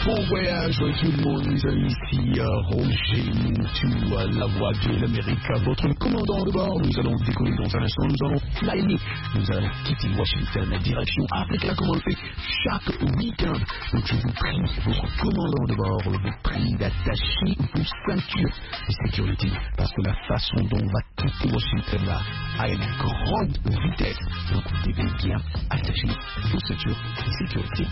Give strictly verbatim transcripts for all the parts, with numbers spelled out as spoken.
Bon voyage tout le monde, les amis, ici euh, Roger Moutou, euh, la voix de l'Amérique, votre commandant de bord. Nous allons décoller dans un instant, nous allons flying, nous allons quitter Washington, la direction Afrique, comme on le fait chaque week-end. Donc je vous prie, votre commandant de bord, vous prie d'attacher vos ceintures de sécurité, parce que la façon dont on va quitter Washington là, à une grande vitesse, donc vous devez bien attacher vos ceintures de sécurité.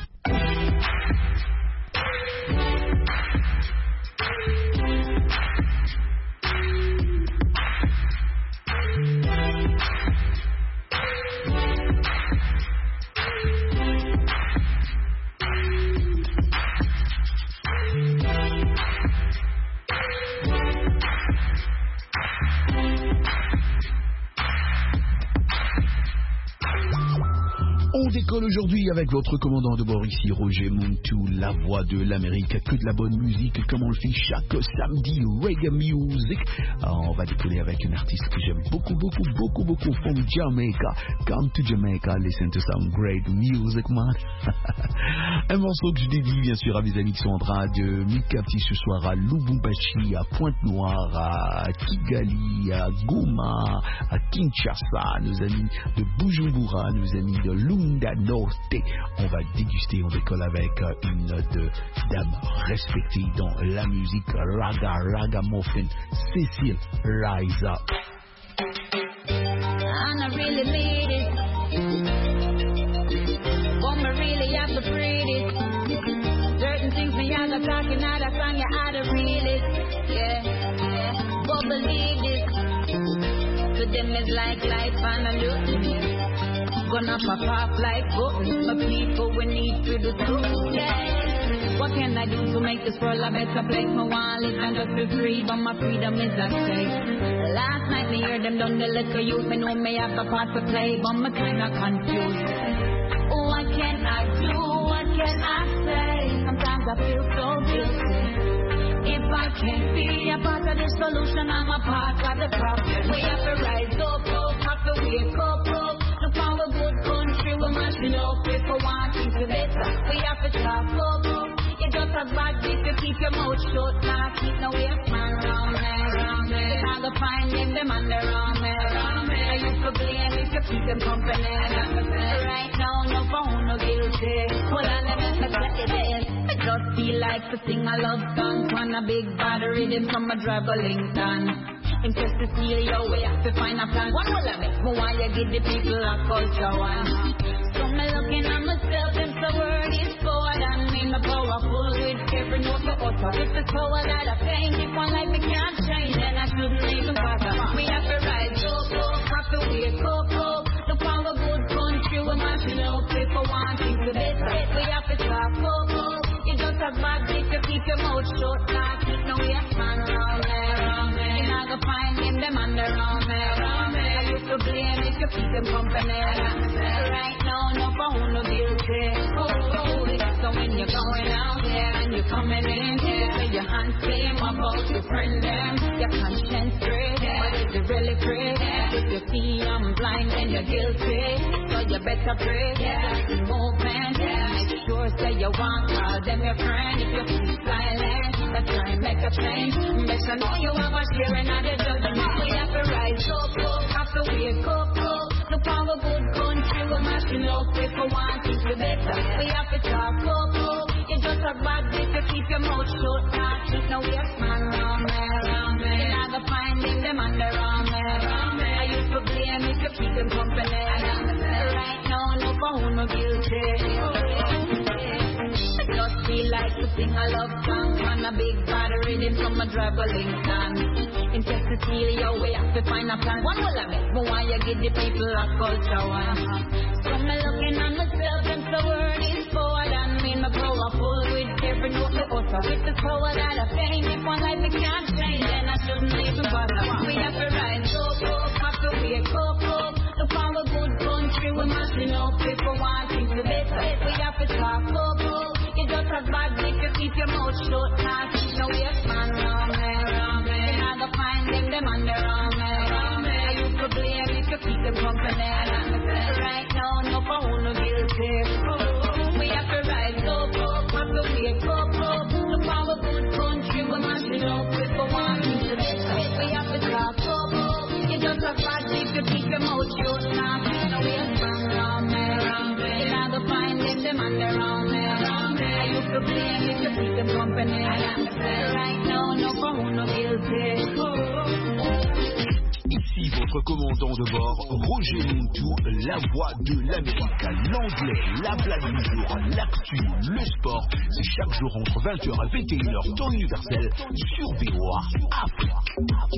On décolle aujourd'hui avec votre commandant de bord ici, Roger Moutou, la voix de l'Amérique, que de la bonne musique, comme on le fait chaque samedi, reggae music. Alors, on va décoller avec une artiste que j'aime beaucoup, beaucoup, beaucoup, beaucoup, from Jamaica. Come to Jamaica, listen to some great music, man. Un morceau que je dédie, bien sûr, à mes amis qui sont en train de me capter ce soir à Lubumbashi, à Pointe-Noire, à Kigali, à Goma, à Kinshasa, nos amis de Bujumbura, nos amis de Lunda Norte. On va déguster, on décolle avec une de dame respectée dans la musique raga, ragamuffin, Cécile Rise Up. And I really need it. But me really have to breathe it. Certain things me I got talking out of song, you ought to read it. Yeah, yeah. But believe it. To them it's like life and a look. Gonna pop off like buttons. My people we need to do too. Yeah. What can I do to make this world a better place? My wallet and just be free, but my freedom is at stake. Last night me heard them done the liquor use. Me know me have a part to play, but me kinda confused. What can I do? What can I say? Sometimes I feel so guilty. If I can't be a part of the solution, I'm a part of the problem. We have to rise up, up, have to wake up, up. Look for a good country, we're mashing up. If we want things to better, we have to talk up, up. You just a bad bitch, you keep your mouth shut. Nah, keep no waste man round me, round me. I go find them, them and they're around me, around me. I used to blame if you keep them company. Right now, no phone, no guilty. Hold on, let me play this. I just feel like to sing a love song on a big bad rhythm from a drive a Lincoln. In just to steal your way, have to find a plan. One will have it, but why you give the people a culture one? So me looking at myself, and the word is forward and me, me powerful with every note to utter. If it's power that I think, if one life we can't change, then I shouldn't even bother. We have to rise up, up, have to wake up, up. The power good country, we're mashing up. People want things to better, we have to talk up, up. You just a bad bitch, you keep your mouth shut, not keep no waste man around there, around there. And I go find him, them and they're around there, around there. I used to blame if you keep them company. Right now, no phone, no guilty. Oh, oh, so when you're going out there and you're coming in here, with your hands clean, about to friend them, your conscience straight, but is it really great? If you see I'm blind, then you're guilty. So you better pray, yeah, the movement, yeah. Make sure say you want, call them your friend. If you keep silent, that's try and make a change. Make sure know you have a sharing of the judgment. We have to rise up, up, have to wake up, up. The power good country, we're mashing up. If we want things to better, we have to talk up, up. You just a bad bitch, you keep your mouth shut. Not keep no waste man round me, round me. You're not gonna find them, them and they're around me, around me. I used to blame if you keep them company. Right now, no phone, no guilty. Just feel like to sing a love song on a big bad rhythm from a drive a Lincoln. In just to steal your way, have to find a plan. One will have it, but why you give the people a culture one? So me looking at myself and the word is forward and me my powerful with every note to utter. With the power that I fame, if one life we can't change, then I shouldn't even bother. We have to rise up, up, have to wake up, up. The power good country, we're mashing up. If we want things to better, we have to talk up, up. You just a bad bitch, you keep your mouth shut. Not keep no waste man round me, round me. You're not gonna find them, them and they're around me, around me. I used to blame if you keep them company. Right now, no phone, no guilty. We have to rise up, up, have to wake up, up. to blame if you keep them company. I am right now, no for who no guilty. Ici votre commandant de bord, Roger Montou, la voix de l'Amérique. L'anglais, la blague du jour, l'actu, le sport, c'est chaque jour entre vingt heures et vingt et une heures, temps universel, sur V O A Afrique.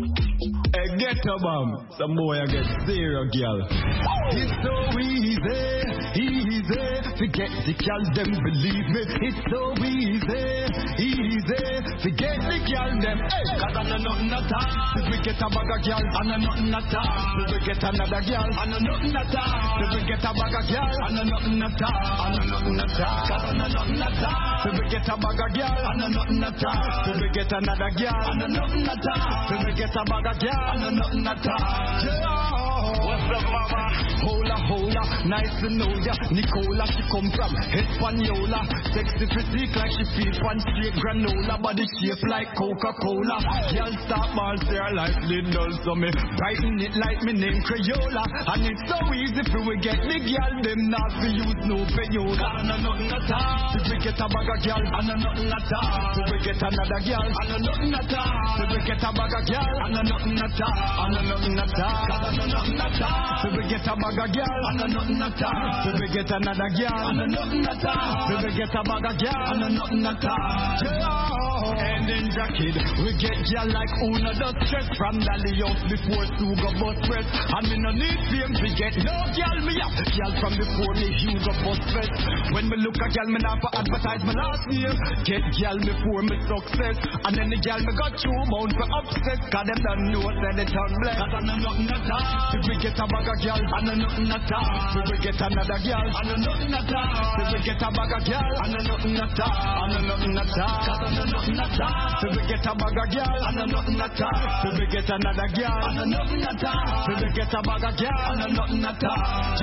Hey, get a bomb, some boy I get serious, girl. It's so easy, easy, forget the girl, them believe me. It's so easy, easy, forget the girl, them. Hey, cause I know nothing at all. If we get a bag of girl, I know nothing at all. If we get another girl, I know nothing at all. If we get a bag of girl, I know nothing at all. I know nothing at all. Cause I know nothing at all. If we get a bag of girl, I know nothing at all. If we get another girl, I know nothing at all. If we get a bag of girl, I know nothing at all. Yeah. What's up, mama? Hola, hola, nice to know ya. Nicola, she come from Hispaniola. Sexy physique like she feed one straight granola. Body shape like Coca-Cola. Girl stop ball, say her life little. So me brighten it like me name Crayola. And it's so easy for we get the girl. Them not to use no payola. I know nothing at all. If we get a bag of girl, I know nothing at all. If we get another girl, I know nothing at all. If we get a bag of girl, I know nothing at all. I know nothing at all. I know nothing at all. If we get a bag of girl, I know nothing at all. If we get another girl, I know nothing at all. If we get a bag of girl, I know nothing at all. And in jacket, we get girl like Una the stress from Dally out before Suga bus press. And me no need fame to get no girl me up. Girl from before me Hugo bus press. When me look a girl, me not for advertise my last name. Get girl before me success. And then the girl me got two bound for upset. Cause them don't know that they turn black. Cause I know nothing at all. If we get a bag of girl, I know nothing at all. If we get another girl, I know nothing at all. If we get a bag of girl, I know nothing at all. I know nothing at all. Cause I know nothing at all. If we get a bag of girl, I know nothing at all. If we get another girl, I know nothing at all. If we get a bag of girl, I know nothing at all.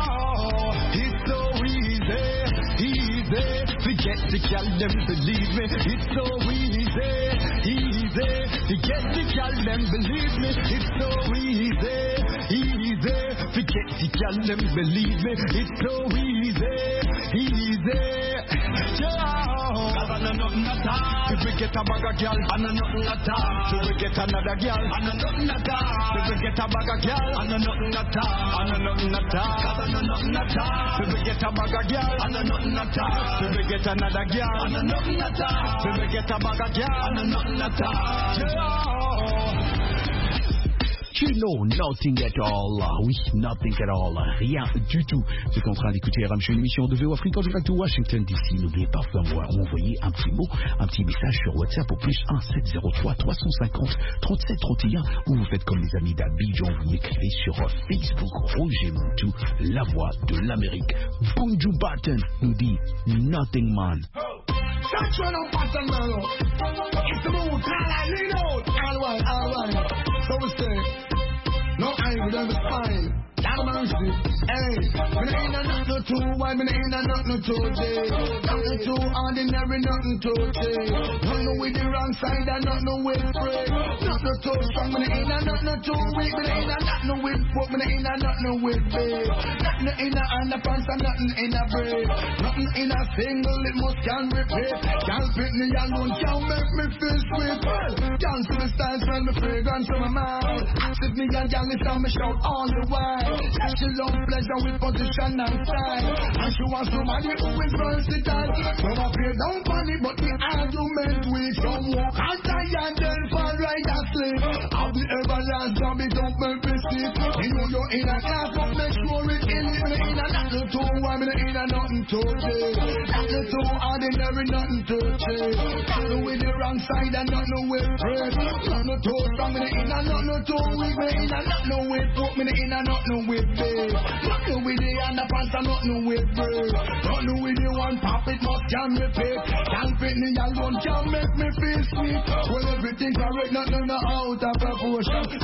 Yeah, it's so easy, easy. Forget the girl, them believe me. It's so easy, easy. Forget the girl, them believe me. It's so easy, easy. Forget the girl, them believe me. It's so easy, easy. Yeah, cause I know nothing at all. If we get a bag of girl, I know nothing at all. If we get another girl, I know nothing at all. If we get a bag of girl, I know nothing at all. I know nothing at all. Cause I know nothing at all. If we get a bag of girl, I know nothing at all. If we get another girl, I know nothing at all. If we get a bag of girl, I know nothing at all. Yeah. You know nothing at all. Oui, nothing at all. Rien du tout. Vous êtes en train d'écouter R M Show, une émission de V O Afrique en direct de Washington D C. N'oubliez pas de m'envoyer un petit mot, un petit message sur WhatsApp au plus un sept zéro trois trois cent cinquante trente-sept trente et un ou vous faites comme les amis d'Abidjan, vous m'écrivez sur Facebook Roger Montou, la voix de l'Amérique. Bonjour Barton nous dit Nothing Man. So we say, no I would ever find. Down mercy, hey, me ain't a nothing too wide, me ain't a nothing too deep. Nothing too ordinary, nothing too cheap. Nothing with the wrong side and nothing with free. Nothing too strong, me ain't a nothing too weak. Me ain't a nothing with foot, me ain't a nothing with big. Nothing in a underpants and nothing in a braid. Nothing in a single, it must can repeat. Can't fit me alone, can't make me feel sweet. Can't see the style, smell the fragrance from my mouth. Sit me and gang it down, me shout all the while. She love pleasure with position and style. And she wants somebody who is versatile. Some up here don't funny, but the argument weak. Some walk and tired, then fall right asleep. I'll be everlasting, but don't make me sleep. You know you're in a class, but make sure it's in it. Me in a nothing too warm, me in a nothing too deep. Nothing too ordinary, nothing too cheap. Nothing with the wrong side and nothing with bread. Nothing too strong, me in a nothing too weak. Me in a nothing with foot, me in a nothing with big. Nothing with the underpants and nothing with bread. Nothing with the one pop, it must can repeat. Can't fit me alone, can't make me feel sweet. Well, everything's correct, nothing out of proportion. So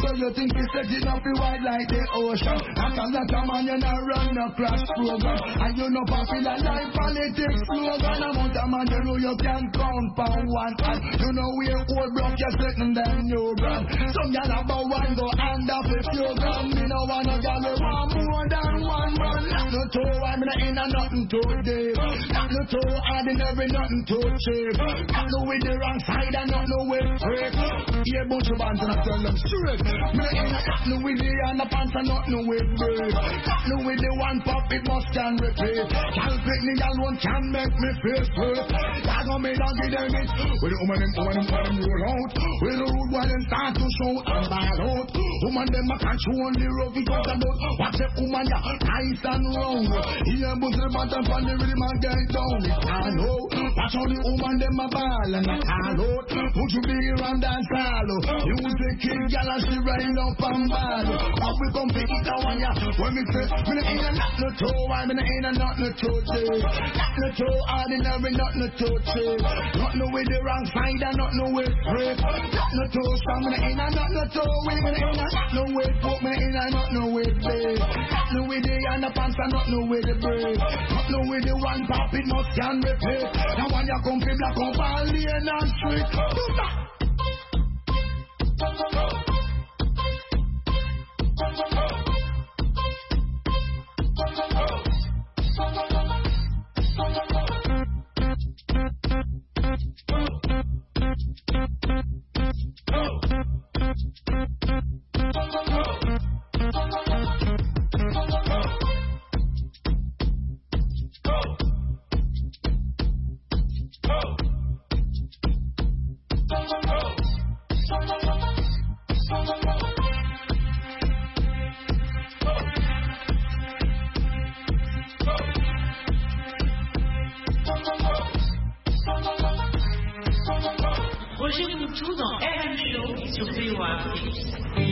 So you think you set it up wide like the ocean? After that a man you not run no crash program. And you know popular like politics slogan. Amount of man you know you can count for one hand. You know we old broke you sitting them new brand. Some y'all about one go hand off if you gun. Me no wanna gal we want more than one man. Not no two, I'm not in a nothing too deep. Not no two ordinary, nothing too cheap. Not no with the wrong side and not no with break. Yeah, bunch of bands and I tell them straight. Me no in a nothing with the underpants and nothing with break. Nothing with the one pop, it must can repeat. Can't pick me alone, can make me face hurt. Y'all gonna me down give them it. With the woman them, woman them, woman them roll out. With the rude one them start to show and bad out. Woman them a control the rough it out about. Watch the woman ya nice and round. Here but the bottom from the rhythm and get down. It can't hold. Watch how the woman them a ball and a call out. Put you big around dance hall. Music king gal and she riding up and ball. How we come pick it down ya? When me say me no ain't a not no toe, I me no ain't a not no toe. Not no toe ordinary, not no toe. Not no with the wrong side and not no with break. Not no toe strong, me no ain't a not no toe. Me no ain't a not no with foot, me no ain't a not no with big. Not no with the underpants and not no with the break. Not no with the one pop, it must can repeat. Now when you come from black up all lane and street. Do that. Roger Moutou dans R M Show sur V O A Afrique.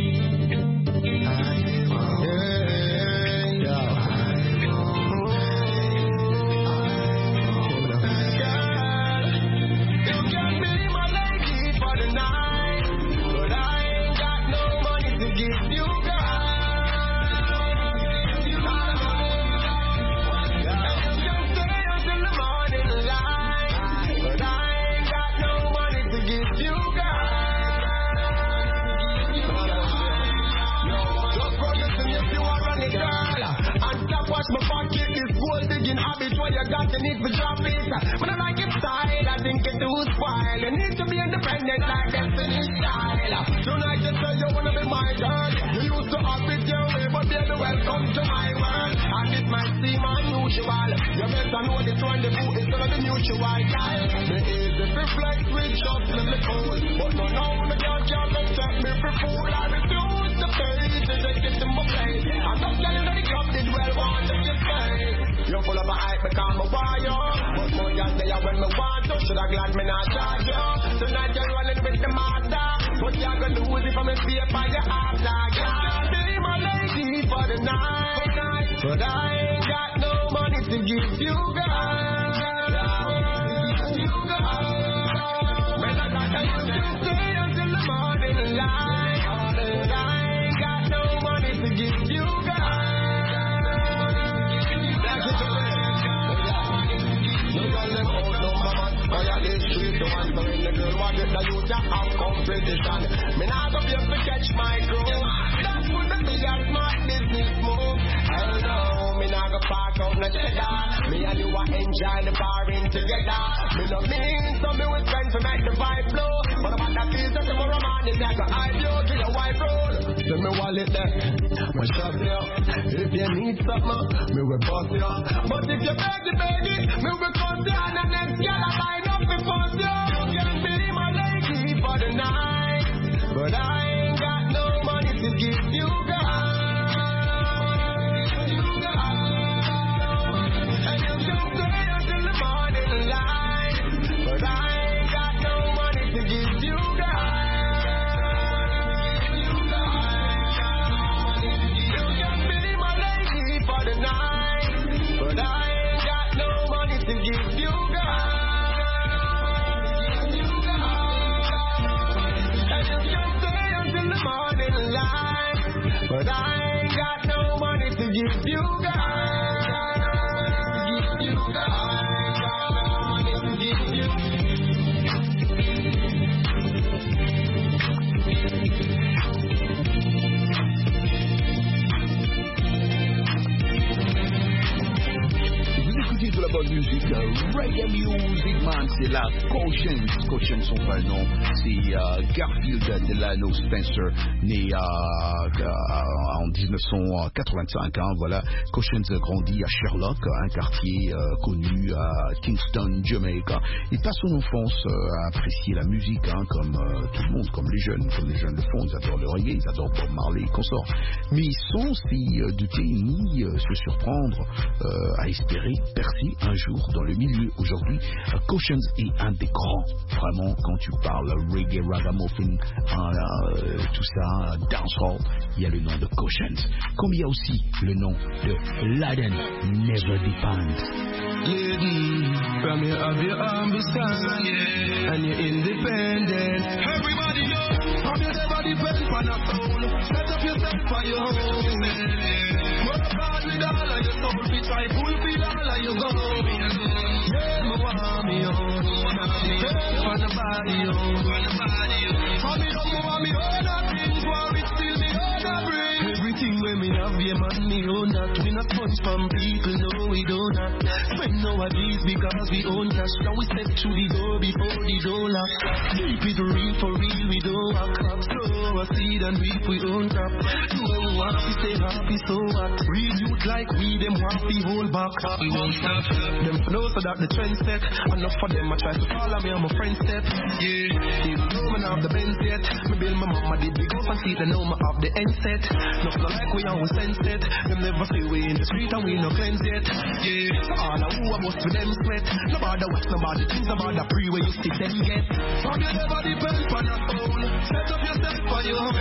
Need for drop it, but I like it style. I think it too spoil. You need to be independent like Destiny style. Tonight you say you wanna be my girl. You used to have it your way, but baby, welcome to my world. And it might seem unusual. You better know this one, the boot is gonna be mutual. Guys, the easy reflect with just little cool. But no, no, the girl can't accept me for fool. I refuse to pay to take it to my place. I'm not telling that the club did well, want to just say. You're full of a hype, become a warrior. But more than they are when me want to. Should I glad me not charge you. Tonight you're running with the master. What you're gonna lose if I'm a spear by your after. Can't be my lady for the night. But I ain't got no money to give you, girl. You girl. When I got you to stay until the morning light. But I ain't got no money to give you, girl. Competition. Me not gonna be able to catch my crew. That's what the big and smart business move. Hell no, me not gonna park out no cheddar. Me and you are enjoy the barring together. Me no mean, so me will spend to make the vibe flow. But about that piece of tomorrow morning, I go I you to your wife roll. So me wallet there, me shop you. If you need something, me will bust you. But if you beg the baby, me will cut you. And the next girl I line up before you. You can be my lady for the night. But I ain't got no money to give you, girl. You girl. And you can stay until the morning light. But I ain't got no money to give you, girl. You girl. You can be my lady for the night. But I ain't got no money to give you, girl. reggae music, man, c'est la Caution. Caution, son vrai nom, c'est euh, Garfield Delano Spencer, né euh, euh, en dix-neuf cent quatre-vingt-cinq. Hein, voilà, Caution grandit à Sherlock, un quartier euh, connu à Kingston, Jamaica. Il passe son enfance euh, à apprécier la musique, hein, comme euh, tout le monde, comme les jeunes, comme les jeunes le font. Ils adorent le reggae, ils adorent Bob Marley et consorts. Mais sans s'y euh, douter ni euh, se surprendre euh, à espérer percer un jour dans le milieu. Aujourd'hui, uh, Caution est un des grands, vraiment, quand tu parles reggae, ragamuffin, euh, tout ça, dancehall, il y a le nom de Caution. Comme il y a aussi le nom de Laden Never Depend. Lady, from you have your ambition, yeah, and you're independent. Everybody know, from you never depend on a soul. Set up yourself for your own. Work hard with all of your soul, be try fulfill all of your goals. Yeah, me want me own, depend on the body own. From me don't want me own a things, war it still me own a bring. Everything when me have, yeah man, me own that. We not sponge from people, no we don't have. Spend nowadays because we own cash. Now we step through the door before the door lock. Keep it real for real, we don't have crap. Sow a seed and reap we own crap. Do what we want, we stay happy, so what? Real youth like we, them want the whole back. We won't stop. Them know so that the trend set. Enough for them, I try to follow me on my friend's step. Yeah, even though man have the Benz yet. Me build my mama did big up and see they know me have the end set. Nothing like we always sense it. Them never see we in the street and we no cleanse yet. Yeah, so all I who I must with them sweat. No bother watch, no bother things, no bother pre where you stick them get. From you never depend on your soul. Set up yourself for your own.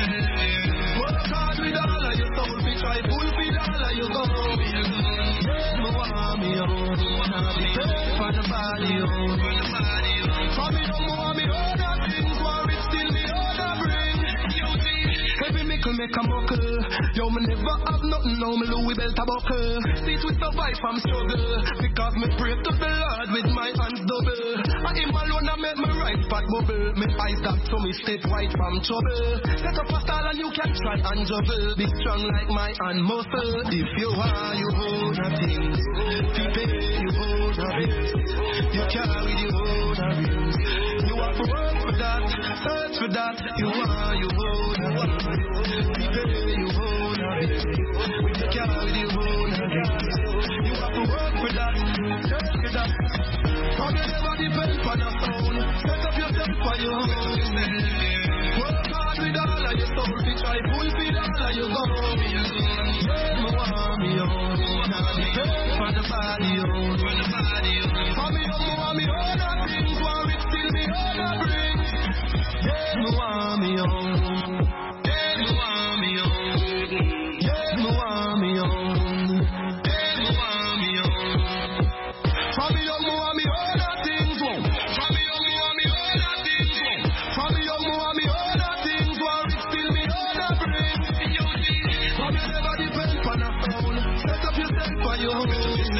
Work hard with all of your soul. Be try fulfill all of your goals. Yeah, me want me own. Now depend on the body own. From me don't want me own a things, war it still me own a bring. Every mickle make a muckle. Yo, me never have nothing, now me Louis belt a buckle. See to survive from struggle, because me pray to the Lord with my hands double. I him alone I make my right spot bubble. Me eyes dark so me stay white from trouble. Set up a style and you can try and juggle. Be strong like my hand muscle. If you are, you hold a thing. People, you hold a bit. You carry the hold a ring. You have to work for that, search for that. You are, you hold a thing. People, you hold a bit. You carry the hold a ring. You have to work for that, search for that. From you never depend on a soul. Set up yourself for your own. Work hard with all of your soul. Be try fulfill all of your goals. Yeah, me want me own. Now depend on the body own. For me own, me want me own a things, war it still me own a bring. Yeah, me want me own. Yeah, me want me own. Yeah, me want me own. Yeah, me want me own. For me own, me want me own a things, whoa. For me own, me want me own a things, whoa. For me own, me want me own a things, war it still me own a bring. For me never depend on a soul. Set up yourself for your own.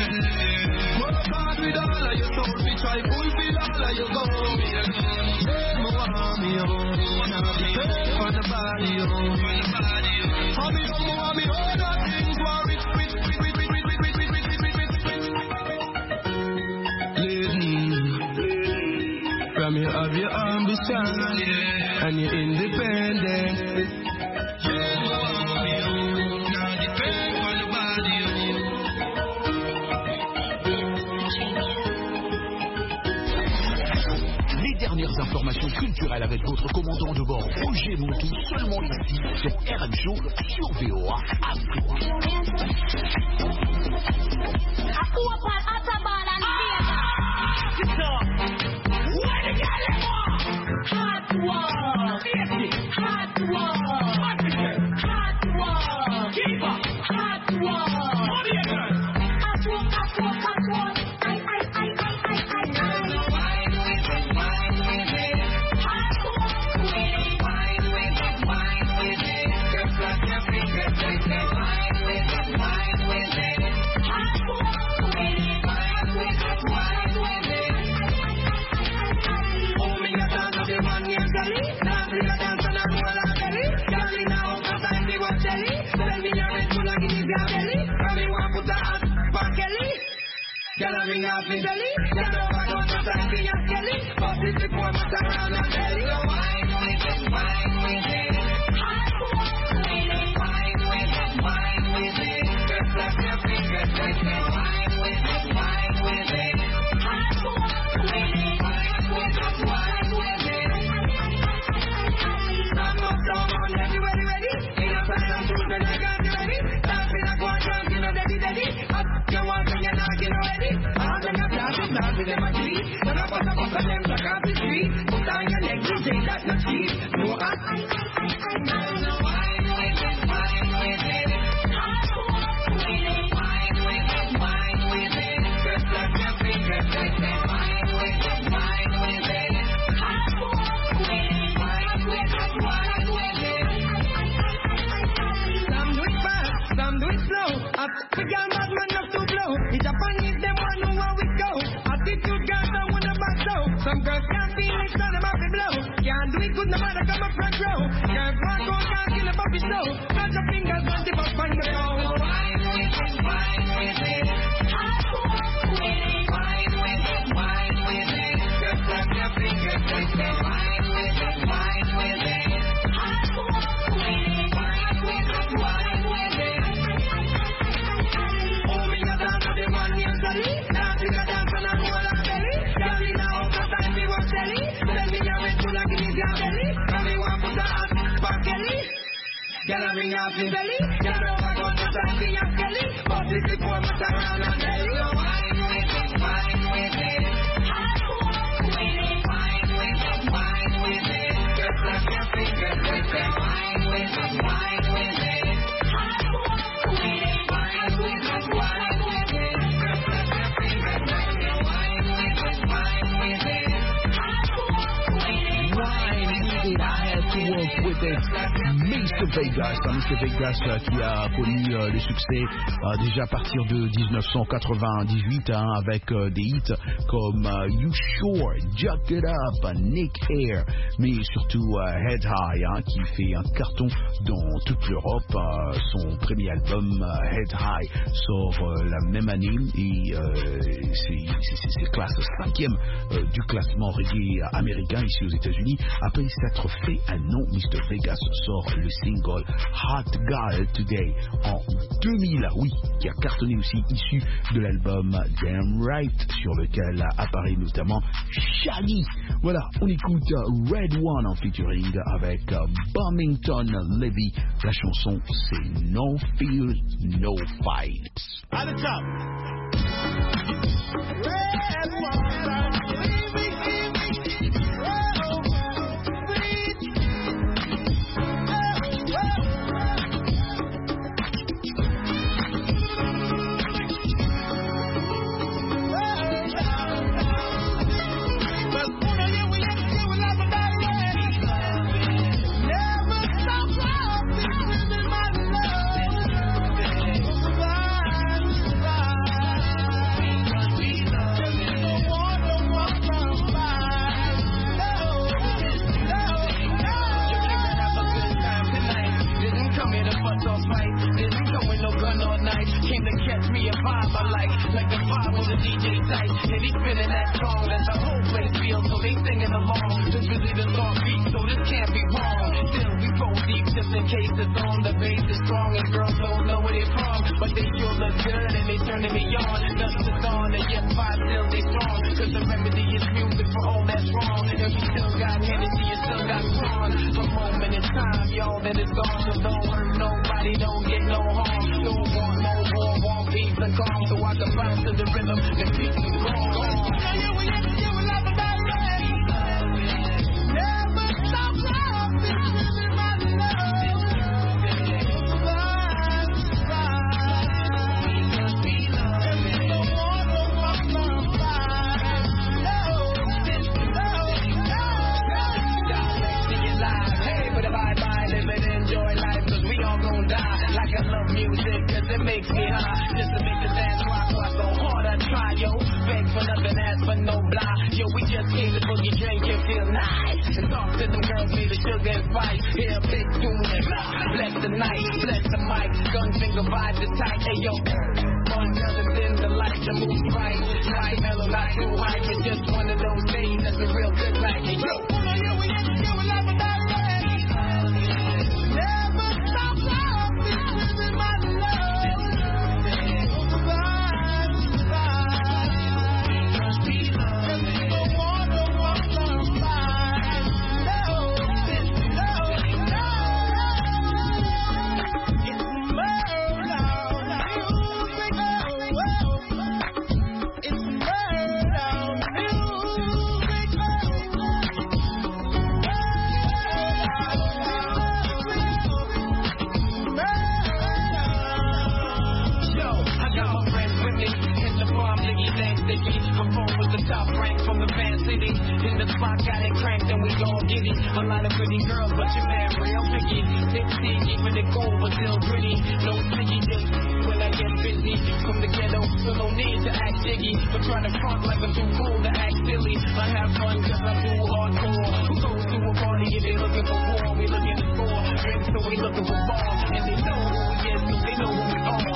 Work hard with all of your soul. Be try fulfill all of your goals. Yeah, me want me own. Now depend on the body own. For me own, me want me own a things, war it with, with, with, with, with, with, with, with, with, with, with. Lady, from you have your ambition, yeah, and you're independent. Dernières informations culturelles avec votre commandant de bord Roger Montou, seulement ici sur R M Show sur V O A Afrique. off his belly. Get over, go to the king of Kelly. But it's the poor man around and belly. So wine with it, wine with it. Hot water with it, wine with it, wine with it. Just let your fingers take it. Wine with it, wine with it. Hot water with it, wine with it, wine with it. Some of them on everybody ready. In a fire and food and I got you ready. Dancing like one dance, you know, daddy, daddy. Up, you want me, you're not, you know, ready. All them are dancing, dancing, them are cheap. When I pass up on them, check out the street. Put down your neck, D J, that's not cheap. No, I, I, I, I, know wine with it, wine with it. Hot water with it, wine with it, wine with it. Just let your fingers take it. Wine with it, wine with it. Hot water with it, wine with it, wine with it. Some do it fast, some do it slow. African bad man up to blow. The Japanese them want know where we go. Attitude girls don't wanna back down. Some girls can't feel it, so them have to blow. Can't do it good, no matter come up front row. Can't walk out, can't kill a puppy slow. Got your fingers on the back on the floor. Wine with it, wine with it. Hot water with it, wine with it, wine with it. Just let your fingers take it. Wine with it, wine with it. Hot water with it, wine with it, wine with it. Oh, me a dance to the one named Sally. Dancing a dance and a roll and belly. Gary now over time we was selling. Tell me how it's full of guineas your belly. And me want put a hot back belly. Get a ring off his belly. Get over go to the king of Kelly. But this is for my around and belly. So wine with it, wine with it. Hot water with it, wine with it, wine with it. Just let your fingers take it. Wine with it, wine with it. Hot water with it, wine with it, wine with it. Just let your fingers take it. Wine with it, wine with it. Hot water with it, Wine with it, I had to work with it. mister Vegas, hein, mister Vegas euh, qui a connu euh, le succès euh, déjà à partir de dix-neuf cent quatre-vingt-dix-huit hein, avec euh, des hits comme euh, You Sure, Jack It Up, Nick Hare, mais surtout euh, Head High hein, qui fait un carton dans toute l'Europe. Euh, son premier album euh, Head High sort euh, la même année et euh, c'est classe cinquième euh, du classement reggae américain ici aux États-Unis. Après s'être fait un nom, mister Vegas sort le single Hot Girl Today en deux mille, oui, qui a cartonné aussi, issu de l'album Damn Right, sur lequel apparaît notamment Shaggy. Voilà, on écoute Red One en featuring avec Bumington Levy. La chanson c'est No Fear, No Fight. at the top. Red one, baby, baby, oh, sweet. Came to catch me a vibe I like, like the vibe was a D J tight. And he's spinning that song that the whole place feels, so they singing along. This really the thought beat, so this can't be wrong. Still we roll deep just in case it's on. The bass is strong and girls don't know where they're from, but they sure look good and they turning me on. Nothing is on and yet five still they strong. Cause the remedy is music for all that's wrong. And we still got Hennessy and still got Braun. For a moment in time, y'all, then it's gone. So don't hurt nobody, don't get no harm. Don't want no war, want peace and calm. So I can bounce to the rhythm and peace is gone. Never stop loving my love. just came to boogie drink and feel nice. And talk to them girls made of sugar and spice. Here, big tune and bless the night, bless the mic. Gun finger vibe is tight. Hey yo, one other than the light, the move right, right, mellow, not too high. It's just one of those days that's a real good night. Hey yo, we ain't doing love about it. Never stop love, this is my love. Top rank from the Van City. In the spot, got it cranked and we gon' get it. A lot of pretty girls, but your man real picky. Tipsy, keeping it cold, but still pretty. No sticky just when I get busy. From the ghetto, so no need to act jiggy. But try to front like I'm too cool to act silly. I have fun cause I'm too hardcore. Who goes to a party if they looking for war? We looking to score. Drinks, so we looking for ball. And they know who we is, so they know who we are.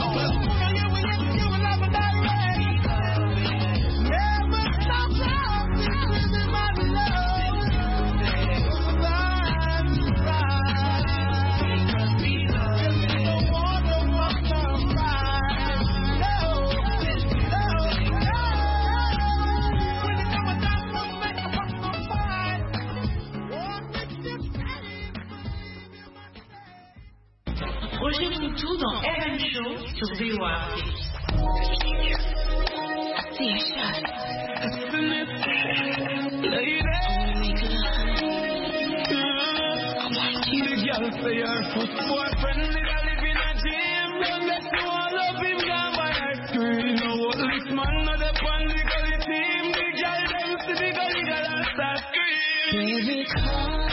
Roger Moutou dans R M Show sur V O A Afrique. The girl say her foot boyfriend nigga live in a gym. Don't get to all of him gone by ice cream. No what this man no the pan the gully team. The girl them see the gully girl and start scream. Baby come,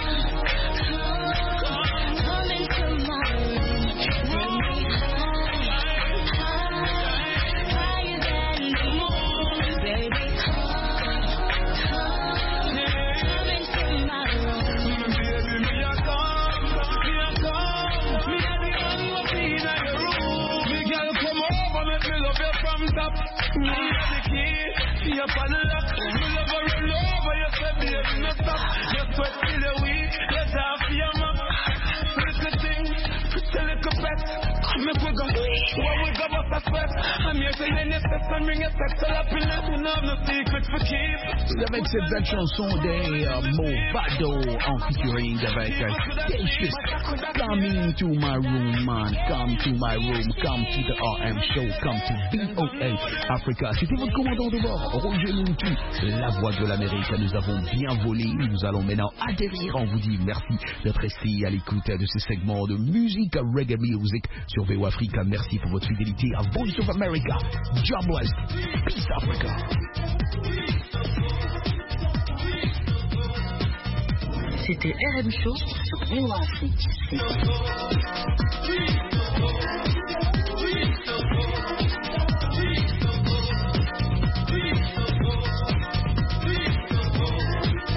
come, come into my room. Bring me high, high, higher than the moon. Baby come, come, come into my room. Baby me a come, me a come. Me a the one who be in your room. The girl come over me fill up your from top. Me a the key, see your pan lock. Me love her roll over you say baby no stop. You sweat till the week, let off your map. Little thing, pretty little pet. Make we go, what we go bust a sweat. I'm here to lend you sex and bring you sexual happiness. We know no secret for keep. Avec cette belle chanson des euh, Movado en featuring avec euh, Statius. Come into my room, man. Come to my room. Come to the R M show. Come to V O A Africa. C'était votre commandant de bord, Roger Moutou, la voix de l'Amérique. Nous avons bien volé. Nous allons maintenant atterrir. On vous dit merci d'être resté à l'écoute de ce segment de musique reggae music sur V O A Africa. Merci pour votre fidélité à Voice of America. God bless. Peace Africa. C'était R M Show sur V O A Afrique.